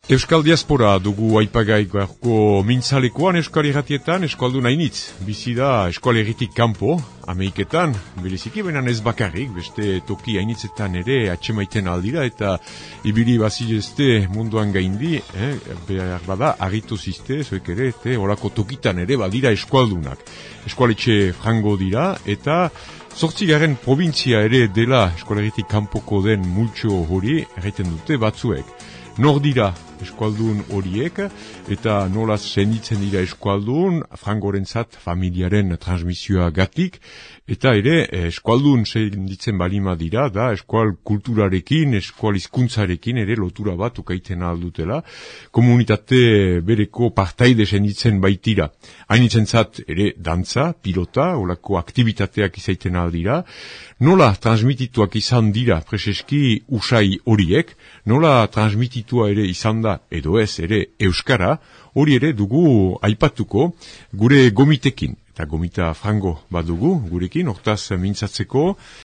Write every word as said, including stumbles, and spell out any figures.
Euskal Diaspora dugu aipagai gaurko mintzalekoan Euskal Irratietan eskualdun hainitz. Bizi da Euskal Irritik kanpo, Ameriketan, bereziki benan ez bakarrik, beste toki hainitzetan ere atxemaiten aldira eta ibili bazilezte munduan gaindi, eh, behar bada, argitu zizte, zoek ere, eta horako tokitan ere badira eskualdunak. Eskualetxe frango dira eta zortzigaren provintzia ere dela Euskal Irritik kanpoko den multxo hori erraiten dute batzuek. Nor dira eskualdun horiek, eta nola senditzen dira eskualdun, frangorentzat familiaren transmisioa gatik, eta ere eskualdun senditzen balima dira, da eskual kulturarekin, eskual hizkuntzarekin ere lotura bat ukaiten aldutela, komunitate bereko partaide senditzen baitira. Hainitzentzat ere dantza, pilota, olako aktivitateak izaiten aldira, nola transmitituak izan dira preseski usai horiek, nola transmititua ere izan da edo ez ere euskara, hori ere dugu aipatuko gure gomitekin. Eta gomita frango badugu gurekin, hortaz mintzatzeko,